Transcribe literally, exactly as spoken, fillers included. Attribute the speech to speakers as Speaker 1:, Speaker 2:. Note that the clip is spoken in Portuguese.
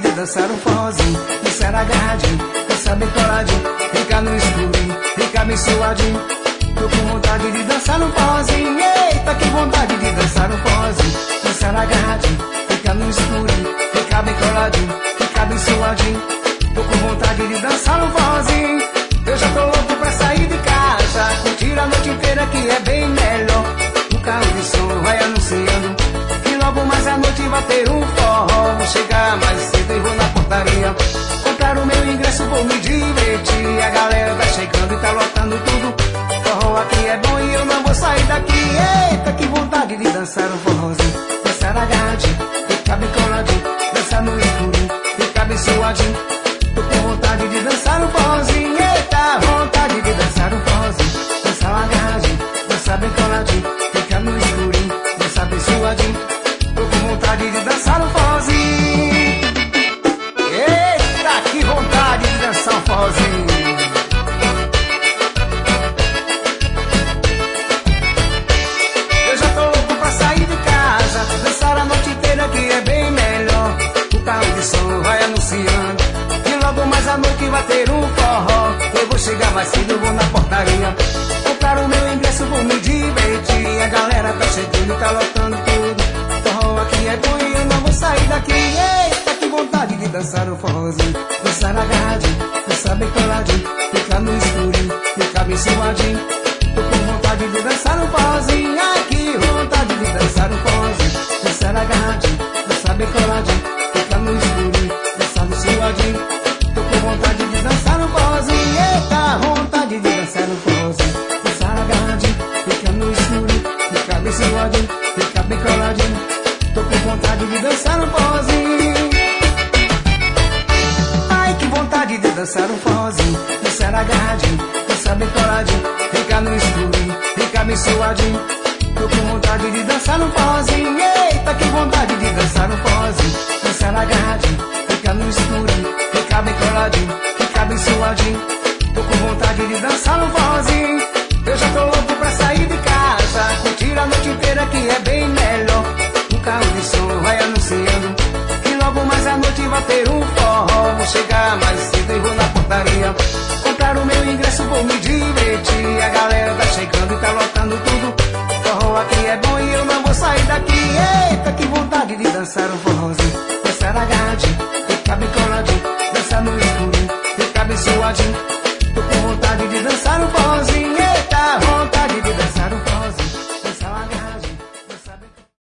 Speaker 1: de dançar um forrozinho. Dançar agarradinho, dançar bem coladinho, ficar no escurinho, ficar bem suadinho. Tô com vontade de dançar um forrozinho. Eita, que vontade de dançar um forrozinho. Dançar agarradinho, ficar no escurinho, ficar bem coladinho, ficar bem suadinho. Tô com vontade de dançar um forrozinho. Eu já tô louco pra sair de casa, curtir a noite inteira que é bem melhor. O carro de som vai anunciando que logo mais à noite vai ter um forró. Vou chegar mais cedo e vou na portaria comprar o meu ingresso, vou me divertir. A galera tá chegando e tá lotando tudo. Forró aqui é bom e eu não vou sair daqui. Eita, que vontade de dançar um forrozinho. Dançar agarradinho, ficar bem coladinho, dançar no escurinho, ficar bem suadinho. Tô com vontade de dançar um forrozinho. Eita, vontade de dançar um forrozinho. Dançar agarradinho, dançar bem coladinho, ficar no escurinho, dançar bem suadinho. Tô com vontade de dançar um forrozinho. Eita, que vontade de dançar um forrozinho. Eu já tô louco pra sair de casa, dançar a noite inteira que é bem melhor. O carro de som vai anunciando que logo mais à noite vai ter um forró. Eu vou chegar mais cedo, vou na portaria comprar o meu ingresso, vou me divertir. A galera tá chegando, tá lotando tudo. Forró aqui é bom e eu não vou sair daqui. Eita, que vontade de dançar um forrozinho. Dançar agarradinho, dançar bem coladinho, ficar no escurinho, ficar bem suadinho. Tô com vontade de dançar um forrozinho. Ai, que vontade de dançar um forrozinho. Dançar agarradinho, dançar bem coladinho, ficar no escurinho, dançar bem suadinho. Tô com vontade de dançar um forrozinho. Eita, vontade de dançar um forrozinho. Dançar agarradinho, ficar no escurinho, ficar bem suadinho, ficar bem coladinho. Tô com vontade de dançar um forrozinho. Ai, que vontade de dançar um forrozinho. Dançar agarradinho, dançar bem coladinho, ficar no escurinho, ficar bem suadinho. Tô com vontade de dançar um forrozinho. Eita, que vontade de dançar um forrozinho. Dançar agarradinho, ficar no escurinho, ficar bem coladinho, ficar bem suadinho. Tô com vontade de dançar um forrozinho. Eu já tô louco pra sair de casa, curtir a noite inteira que é bem melhor. O carro de som vai anunciando que logo mais à noite vai ter um forró. Vou chegar mais cedo e vou na portaria comprar o meu ingresso, vou me divertir. A galera tá chegando e tá lotando tudo. Forró aqui é bom e eu não vou sair daqui. Eita, que vontade de dançar um forrozinho. Dançar agarradinho, ficar bem coladinho, dançar no escurinho, ficar bem suadinho.